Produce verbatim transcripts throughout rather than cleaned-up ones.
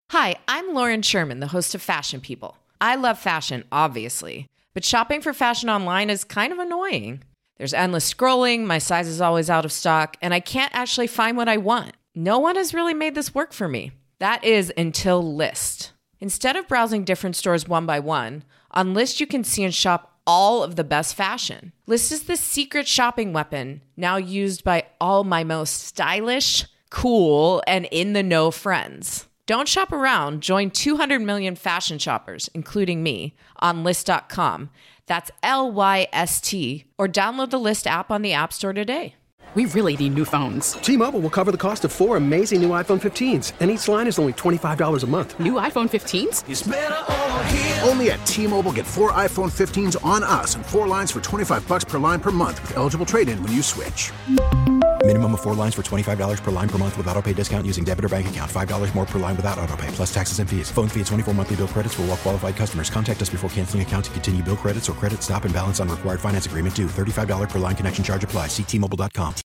Hi, I'm Lauren Sherman, the host of Fashion People. I love fashion, obviously, but shopping for fashion online is kind of annoying. There's endless scrolling, my size is always out of stock, and I can't actually find what I want. No one has really made this work for me. That is until Lyst. Instead of browsing different stores one by one, on Lyst you can see and shop all of the best fashion. Lyst is the secret shopping weapon now used by all my most stylish, cool, and in-the-know friends. Don't shop around. Join two hundred million fashion shoppers, including me, on Lyst dot com. That's L Y S T. Or download the Lyst app on the App Store today. We really need new phones. T-Mobile will cover the cost of four amazing new iPhone fifteens, and each line is only twenty-five dollars a month. New iPhone fifteens? It's better over here. Only at T-Mobile, get four iPhone fifteens on us and four lines for twenty-five bucks per line per month with eligible trade-in when you switch. Minimum of four lines for twenty-five dollars per line per month with autopay discount using debit or bank account. five dollars more per line without autopay, plus taxes and fees. Phone fee at twenty-four monthly bill credits for well-qualified customers. Contact us before canceling account to continue bill credits or credit stop and balance on required finance agreement due. thirty-five dollars per line connection charge applies. See T Mobile dot com.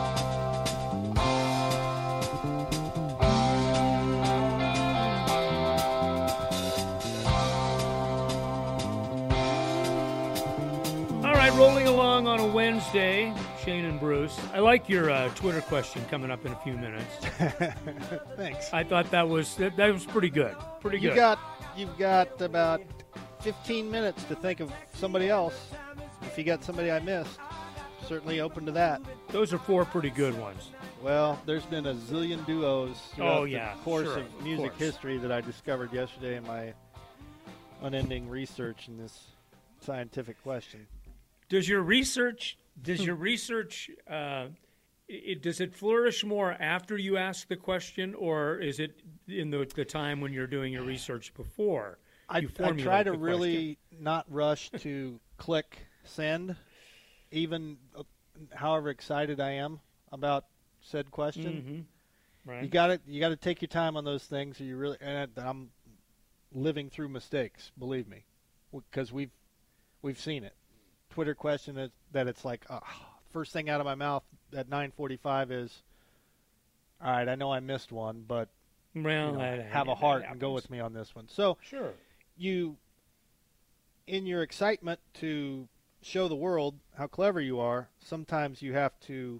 Rolling along on a Wednesday, Shane and Bruce. I like your uh, Twitter question coming up in a few minutes. Thanks. I thought that was that, that was pretty good. Pretty you good. Got, you've got about fifteen minutes to think of somebody else. If you got somebody I missed, certainly open to that. Those are four pretty good ones. Well, there's been a zillion duos throughout oh, yeah, the course sure, of music of history that I discovered yesterday in my unending research in this scientific question. Does your research, does your research, uh, it, does it flourish more after you ask the question, or is it in the, the time when you're doing your research before I, you I formulate try to the really question? not rush to click send, even uh, however excited I am about said question. Mm-hmm. Right. You got to you got to take your time on those things. Or you really, and I'm living through mistakes. Believe me, because we've we've seen it. Twitter question that, that it's like, uh, first thing out of my mouth at nine forty-five is, all right, I know I missed one, but well, you know, I, have I, a heart and go with me on this one. So sure, you, in your excitement to show the world how clever you are, sometimes you have to,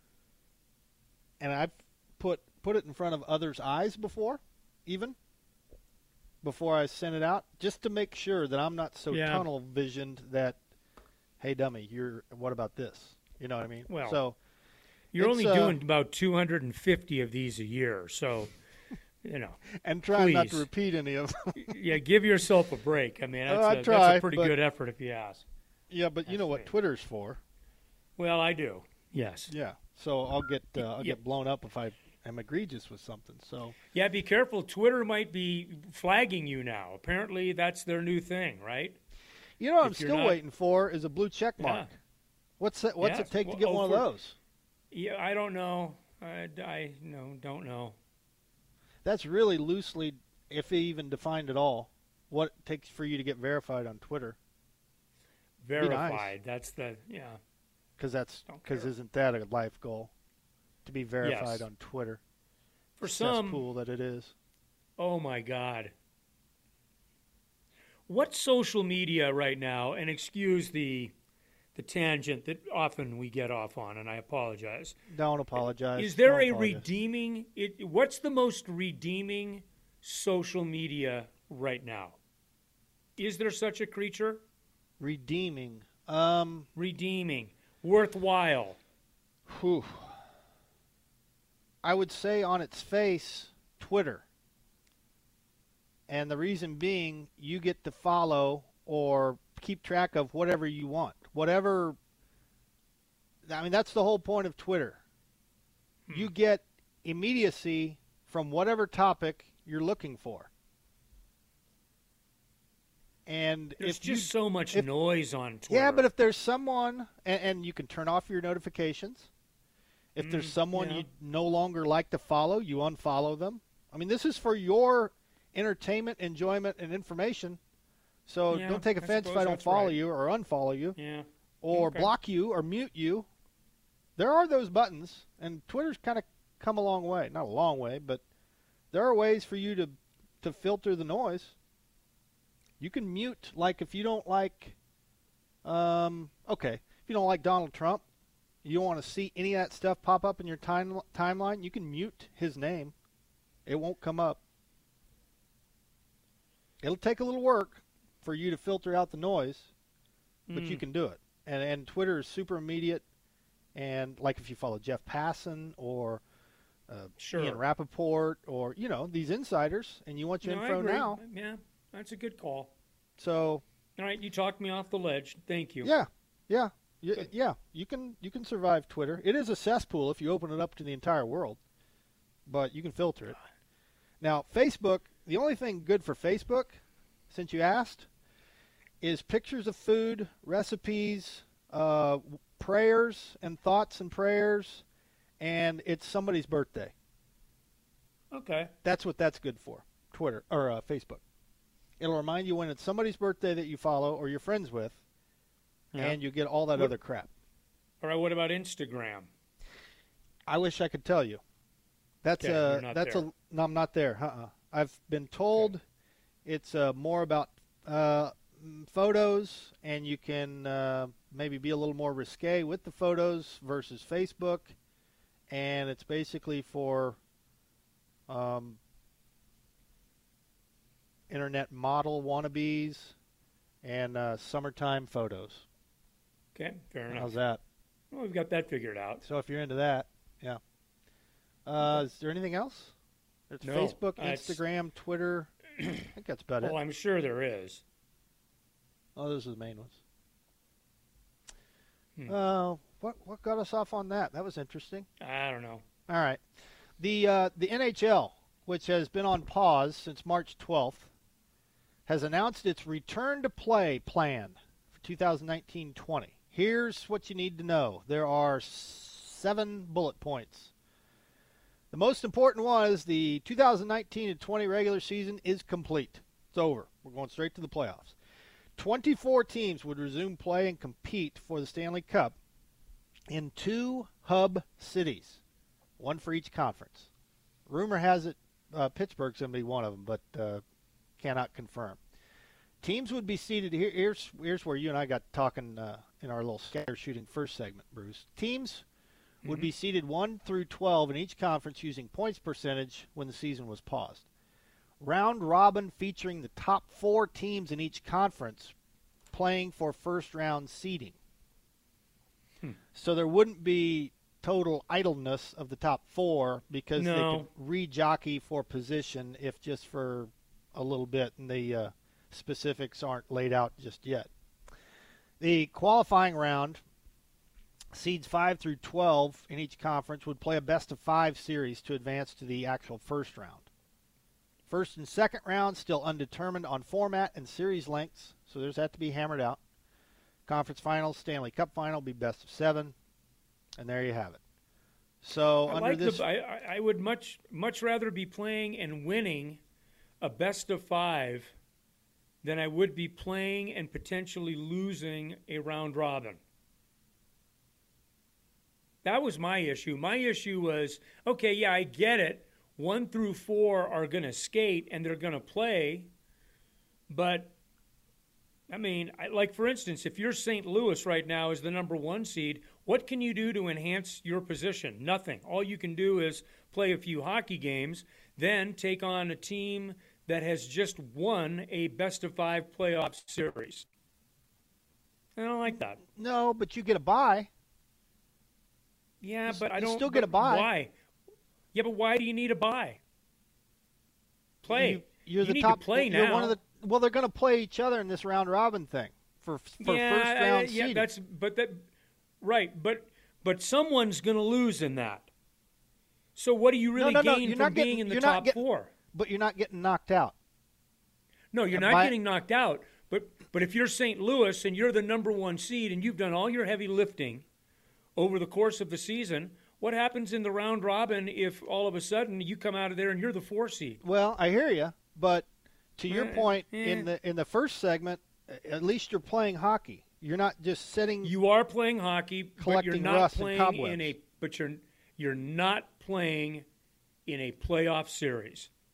and I've put, put it in front of others' eyes before, even, before I send it out, just to make sure that I'm not so yeah. tunnel visioned that, hey, dummy, you're. What about this? You know what I mean? Well, so you're only uh, doing about two hundred fifty of these a year, so you know. And trying please. not to repeat any of them. Yeah, give yourself a break. I mean, that's, oh, I a, try, that's a pretty but, good effort if you ask. Yeah, but you know what Twitter's for? Well, I do. Yes. Yeah. So I'll get uh, I'll yeah. get blown up if I am egregious with something. So yeah, be careful. Twitter might be flagging you now. Apparently, that's their new thing, right? You know what if I'm still not, waiting for is a blue check mark. Yeah. What's that? What's yes. it take well, to get oh, one for, of those? Yeah, I don't know. I, I no, don't know. That's really loosely, if even defined at all, what it takes for you to get verified on Twitter. Verified. Nice. That's the yeah. Because that's because isn't that a life goal? To be verified yes. on Twitter. For some, cool that it is. Oh my God. What social media right now? And excuse the. The tangent that often we get off on, and I apologize. Don't apologize. Is there Don't a apologize. redeeming? It, what's the most redeeming social media right now? Is there such a creature? Redeeming. Um, redeeming. Worthwhile. Whew. I would say on its face, Twitter. And the reason being, you get to follow or keep track of whatever you want. Whatever, I mean, that's the whole point of Twitter. Hmm. You get immediacy from whatever topic you're looking for. And there's if just you, so much if, noise on Twitter. Yeah, but if there's someone, and, and you can turn off your notifications. If mm, there's someone yeah. you no longer like to follow, you unfollow them. I mean, this is for your entertainment, enjoyment, and information. So yeah, don't take offense I if I don't follow right. you or unfollow you yeah. or okay. block you or mute you. There are those buttons, and Twitter's kind of come a long way. Not a long way, but there are ways for you to to filter the noise. You can mute, like if you don't like, um, okay, if you don't like Donald Trump, you don't want to see any of that stuff pop up in your time, timeline, you can mute his name. It won't come up. It'll take a little work for you to filter out the noise, but mm. you can do it. And, and Twitter is super immediate. And like if you follow Jeff Passan or uh, sure. Ian Rappaport or, you know, these insiders, and you want your no, info I agree. now. Yeah, that's a good call. So, all right, you talked me off the ledge. Thank you. Yeah, yeah, yeah, yeah. You can you can survive Twitter. It is a cesspool if you open it up to the entire world, but you can filter it. Now, Facebook, the only thing good for Facebook, since you asked, is pictures of food, recipes, uh, prayers and thoughts and prayers, and it's somebody's birthday. Okay. That's what that's good for, Twitter or uh, Facebook. It'll remind you when it's somebody's birthday that you follow or you're friends with, yeah. and you get all that what, other crap. All right, what about Instagram? I wish I could tell you. That's okay, a you're not that's there. a no, I'm not there. Uh-uh. I've been told okay. it's uh, more about uh, photos, and you can uh, maybe be a little more risque with the photos versus Facebook, and it's basically for um, internet model wannabes and uh, summertime photos. Okay, fair enough. How's that? Well, we've got that figured out. So if you're into that, yeah. Uh, is there anything else? It's no, Facebook, uh, Instagram, it's... Twitter. I think that's about well, it. Well, I'm sure there is. Oh, those are the main ones. Hmm. Uh, what what got us off on that? That was interesting. I don't know. All right. The uh, the N H L, which has been on pause since March twelfth, has announced its return to play plan for two thousand nineteen twenty. Here's what you need to know. There are seven bullet points. The most important one is the two thousand nineteen twenty regular season is complete. It's over. We're going straight to the playoffs. twenty-four teams would resume play and compete for the Stanley Cup in two hub cities, one for each conference. Rumor has it uh, Pittsburgh's going to be one of them, but uh, cannot confirm. Teams would be seated here. Here's, here's where you and I got talking uh, in our little scatter shooting first segment, Bruce. Teams mm-hmm. would be seated one through twelve in each conference using points percentage when the season was paused. Round robin featuring the top four teams in each conference playing for first round seeding. Hmm. So there wouldn't be total idleness of the top four because no. they could re-jockey for position if just for a little bit, and the uh, specifics aren't laid out just yet. The qualifying round, seeds five through twelve in each conference would play a best of five series to advance to the actual first round. First and second round still undetermined on format and series lengths, so there's that to be hammered out. Conference finals, Stanley Cup final will be best of seven, and there you have it. So I under like this, the, I, I would much much rather be playing and winning a best of five than I would be playing and potentially losing a round robin. That was my issue. My issue was, okay, yeah, I get it. One through four are going to skate and they're going to play. But, I mean, I, like, for instance, if you're Saint Louis right now as the number one seed, what can you do to enhance your position? Nothing. All you can do is play a few hockey games, then take on a team that has just won a best-of-five playoff series. I don't like that. No, but you get a bye. Yeah, you, but I you don't. still get a bye. Why? Yeah, but why do you need a bye? Play. You, you're you the need top. to play you're now. One of the, well, they're going to play each other in this round robin thing for for yeah, first round uh, yeah, seeding. that's but that right, but but someone's going to lose in that. So what do you really no, no, no, gain you're from not being getting, in the you're top not getting, four? But you're not getting knocked out. No, you're and not by, getting knocked out. But but if you're Saint Louis and you're the number one seed and you've done all your heavy lifting over the course of the season, what happens in the round robin if all of a sudden you come out of there and you're the four seed? Well, I hear you, but to your eh, point, eh. in the in the first segment, at least you're playing hockey. You're not just sitting. You are playing hockey, but you're collecting not rust and playing cobwebs. in a. But you're you're not playing in a playoff series.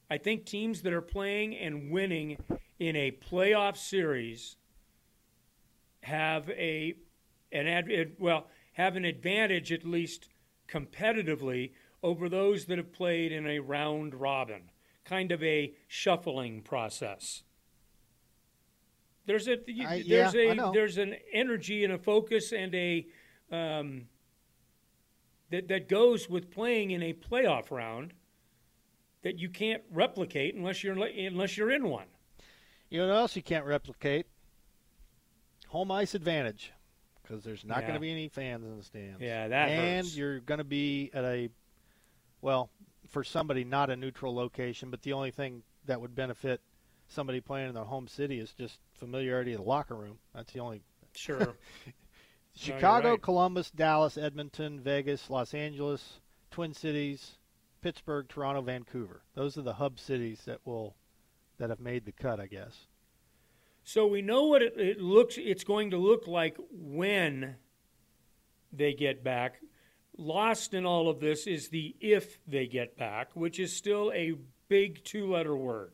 I think teams that are playing and winning in a playoff series have a an ad, well have an advantage, at least competitively, over those that have played in a round robin, kind of a shuffling process. There's a I, there's yeah, a there's an energy and a focus and a um, that that goes with playing in a playoff round that you can't replicate unless you're unless you're in one. You know what else you can't replicate? Home ice advantage, because there's not Yeah. going to be any fans in the stands. Yeah, that and hurts. you're going to be at a, well, for somebody not a neutral location, but the only thing that would benefit somebody playing in their home city is just familiarity of the locker room. That's the only. Sure. Chicago, right. Columbus, Dallas, Edmonton, Vegas, Los Angeles, Twin Cities, Pittsburgh, Toronto, Vancouver. Those are the hub cities that will that have made the cut, I guess. So we know what it, it looks. It's going to look like when they get back. Lost in all of this is the if they get back, which is still a big two-letter word.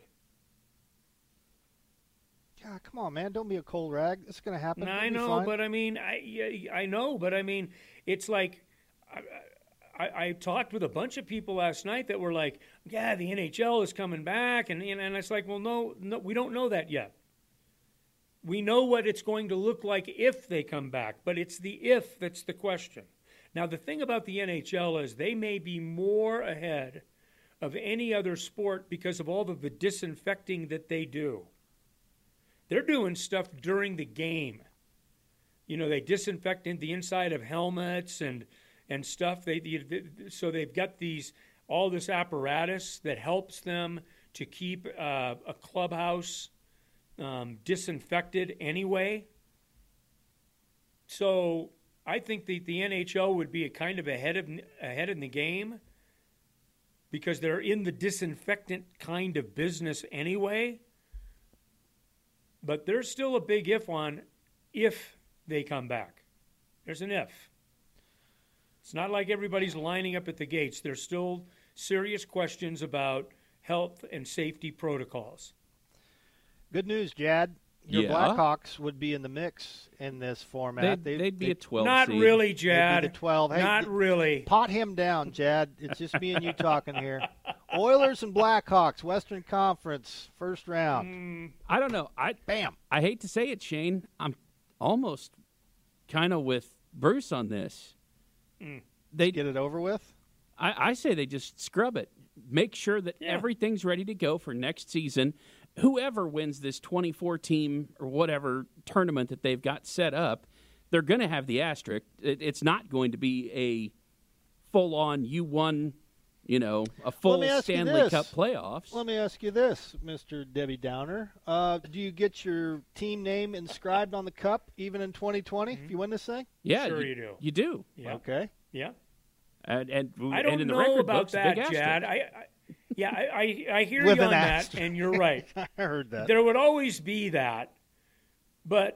Yeah, come on, man. Don't be a cold rag. It's going to happen. And I It'll be know, fine. but I mean, I yeah, I know, but I mean, it's like I, I, I talked with a bunch of people last night that were like, "Yeah, the N H L is coming back," and and, and it's like, well, no, no, we don't know that yet. We know what it's going to look like if they come back, but it's the if that's the question. Now, the thing about the N H L is they may be more ahead of any other sport because of all of the disinfecting that they do. They're doing stuff during the game. You know, they disinfect in the inside of helmets and and stuff. They, they so they've got these all this apparatus that helps them to keep uh, a clubhouse um, disinfected anyway. So I think the the N H L would be a kind of ahead of ahead in the game because they're in the disinfectant kind of business anyway. But there's still a big if on if they come back. There's an if. It's not like everybody's lining up at the gates. There's still serious questions about health and safety protocols. Good news, Jad. Your Yeah. Blackhawks would be in the mix in this format. They'd, they'd be a twelve Not seed. really, They'd Jad. be the twelve. Hey, Not d- really. Pot him down, Jad. It's just me and you talking here. Oilers and Blackhawks, Western Conference, first round. I don't know. I Bam. I hate to say it, Shane. I'm almost kind of with Bruce on this. They Get it over with. I, I say they just scrub it. Make sure that Yeah. everything's ready to go for next season. Whoever wins this twenty-four team or whatever tournament that they've got set up, they're going to have the asterisk. It, it's not going to be a full-on you won, you know, a full me ask you Stanley this. Cup playoffs. Let me ask you this, Mister Debbie Downer. Uh, do you get your team name inscribed on the cup even in twenty twenty if you win this thing? yeah, Sure you, you do. You do. Yeah. Okay. Yeah. And, and, I and don't in the know record about books, a that, big asterisk. Jad. I, I, yeah, I, I, I hear With you an on that, asterisk. and you're right. I heard that. There would always be that, but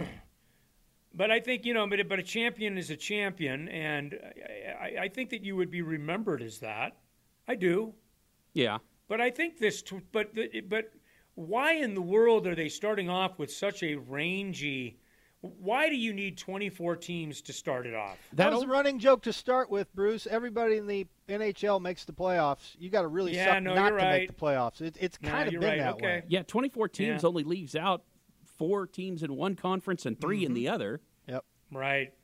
but I think you know, but but a champion is a champion, and I, I, I think that you would be remembered as that. I do, Yeah. but I think this, t- but the, but why in the world are they starting off with such a rangy? Why do you need twenty-four teams to start it off? That was That'll- a running joke to start with, Bruce. Everybody in the N H L makes the playoffs. You got to really Yeah, suck no, not you're to right. make the playoffs. It, it's No, kind of you're been right. that Okay. way. Yeah, twenty-four teams Yeah. only leaves out four teams in one conference and 3 in the other. Yep. Right.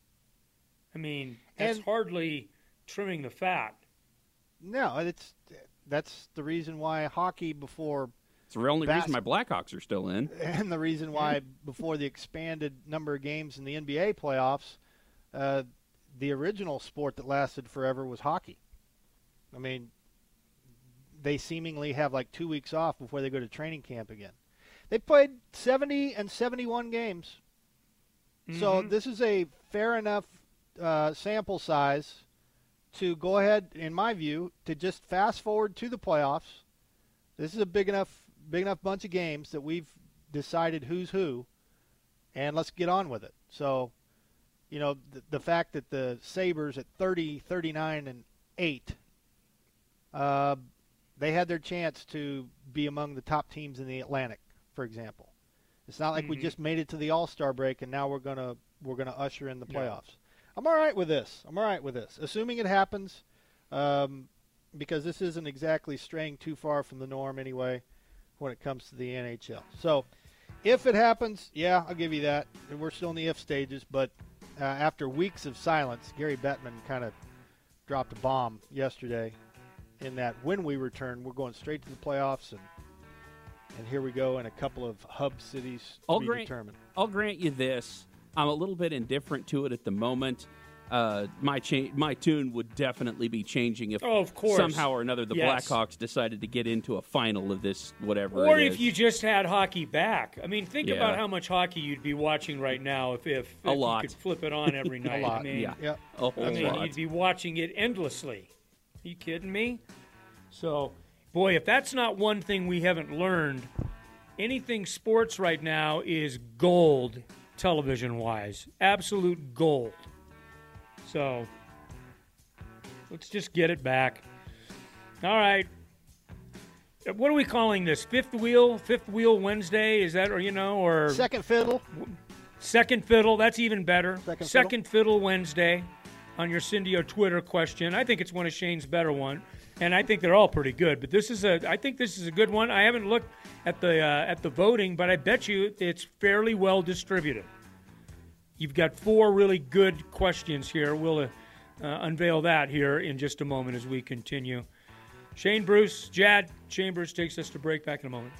I mean, that's And- hardly trimming the fat. No, it's that's the reason why hockey before It's the only Bas- reason my Blackhawks are still in. and the reason why before the expanded number of games in the N B A playoffs, uh, the original sport that lasted forever was hockey. I mean, they seemingly have like two weeks off before they go to training camp again. They played seventy and seventy-one games. So this is a fair enough uh, sample size to go ahead, in my view, to just fast forward to the playoffs. This is a big enough big enough bunch of games that we've decided who's who, and let's get on with it. So, you know, the, the fact that the Sabres at thirty, thirty-nine, and eight, uh, they had their chance to be among the top teams in the Atlantic, for example. It's not like mm-hmm. we just made it to the All-Star break and now we're gonna we're gonna usher in the playoffs. Yeah. I'm all right with this. I'm all right with this, assuming it happens, um, because this isn't exactly straying too far from the norm anyway when it comes to the N H L. So, if it happens, yeah, I'll give you that. We're still in the if stages, but uh, after weeks of silence, Gary Bettman kind of dropped a bomb yesterday in that when we return, we're going straight to the playoffs, and and here we go in a couple of hub cities to I'll be grant, determined. I'll grant you this. I'm a little bit indifferent to it at the moment. Uh, my cha- my tune would definitely be changing if oh, of course. somehow or another the yes. Blackhawks decided to get into a final of this whatever Or it if is. you just had hockey back. I mean, think Yeah. about how much hockey you'd be watching right now if, if, A if lot. you could flip it on every night. lot. I mean, yeah, Yep. a whole I mean, lot. you'd be watching it endlessly. Are you kidding me? So, boy, if that's not one thing we haven't learned, anything sports right now is gold television-wise. Absolute gold. So, let's just get it back. All right. What are we calling this? Fifth wheel? Fifth wheel Wednesday? Is that, or you know, or Second fiddle. second fiddle? That's even better. Second Second fiddle Wednesday on your Cindy Twitter question. I think it's one of Shane's better one, and I think they're all pretty good. But this is a, I think this is a good one. I haven't looked at the uh, at the voting, but I bet you it's fairly well distributed. You've got four really good questions here. We'll uh, uh, unveil that here in just a moment as we continue. Shane Bruce, Jad Chambers takes us to break. Back in a moment.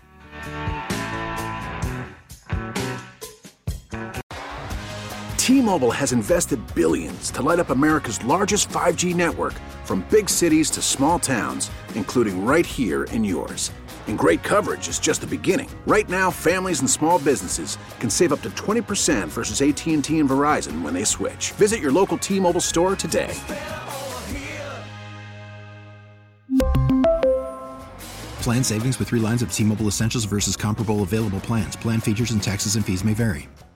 T-Mobile has invested billions to light up America's largest five G network, from big cities to small towns, including right here in yours. And great coverage is just the beginning. Right now, families and small businesses can save up to twenty percent versus A T and T and Verizon when they switch. Visit your local T-Mobile store today. Plan savings with three lines of T-Mobile Essentials versus comparable available plans. Plan features and taxes and fees may vary.